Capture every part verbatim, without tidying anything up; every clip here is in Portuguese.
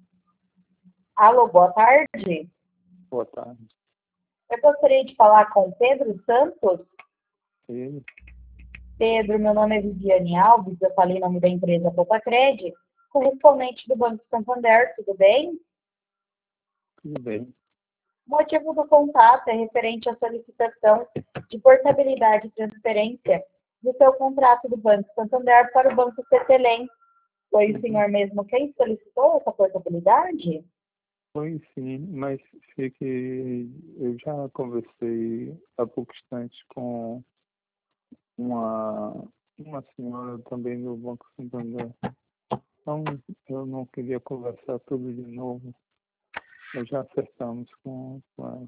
Alô, boa tarde. Boa tarde. Eu gostaria de falar com o Pedro Santos. Ele? Pedro, meu nome é Viviane Alves, eu falei em nome da empresa Popacred, correspondente do Banco Santander, tudo bem? Tudo bem. O motivo do contato é referente à solicitação de portabilidade e transferência do seu contrato do Banco Santander para o Banco Cetelem. Foi o senhor mesmo quem solicitou essa portabilidade? Foi sim, mas sei que eu já conversei há pouco instante com uma, uma senhora também do Banco Santander. Então, eu não queria conversar tudo de novo. Nós já acertamos com, com ela.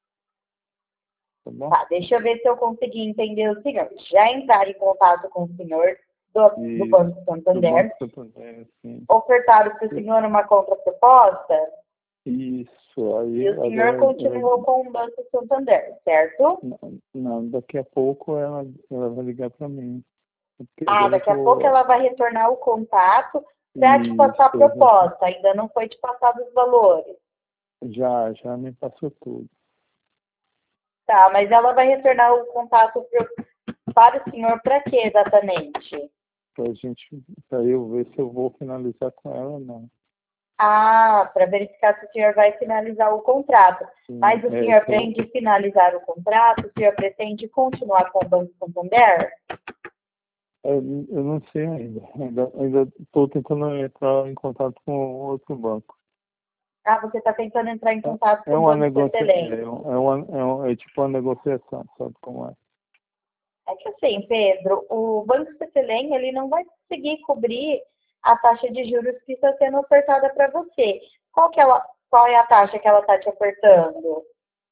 Tá bom? Tá, deixa eu ver se eu consegui entender o senhor. Já entraram em contato com o senhor do, do Isso, Banco do Santander, Banco Santander, sim. ofertaram para o senhor uma contraproposta Isso, aí e o senhor agora continuou ela, com o Banco Santander, certo? não, não, daqui a pouco ela, ela vai ligar para mim. Porque Ah, agora eu daqui a pouco tô. ela vai retornar o contato para te passar a Isso, exato. proposta. Ainda não foi te passado os valores. Já, já me passou tudo. Tá, mas ela vai retornar o contato pro, para o senhor para quê exatamente? Pra gente, pra eu ver se eu vou finalizar com ela ou não. Ah, para verificar se o senhor vai finalizar o contrato. Sim, Mas o é, senhor se eu, pretende finalizar o contrato? O senhor pretende continuar com o Banco Santander? eu, eu não sei ainda. Ainda ainda estou tentando entrar em contato com outro banco. Ah, você está tentando entrar em contato É com o uma Banco negocia, Cetelem. é, um- é, uma, é, um- é tipo uma negociação, sabe como é? É que assim, Pedro, o Banco Cetelem, ele não vai conseguir cobrir a taxa de juros que está sendo ofertada para você. Qual, que ela, qual é a taxa que ela está te ofertando?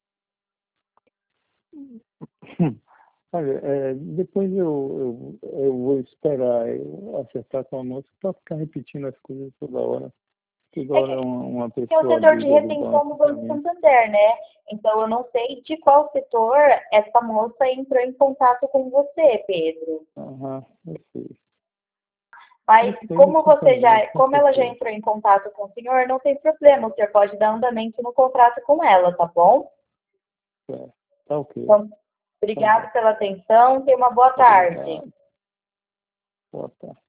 Olha, é, depois eu, eu, eu vou esperar eu acertar com a moça para ficar repetindo as coisas toda hora. Toda É hora que uma, uma que é o pessoa setor de liga do retenção banco do para Banco mim. Santander, né? Então, eu não sei de qual setor essa moça entrou em contato com você, Pedro. Aham, eu sei. Mas Eu sei do como você Santander, já, com como ela já certeza. entrou em contato com o senhor, não tem problema, o senhor pode dar andamento no contrato com ela, tá bom? É, tá ok. Então, Então tá. obrigado pela atenção, tenha uma boa tarde. Obrigado. Boa tarde.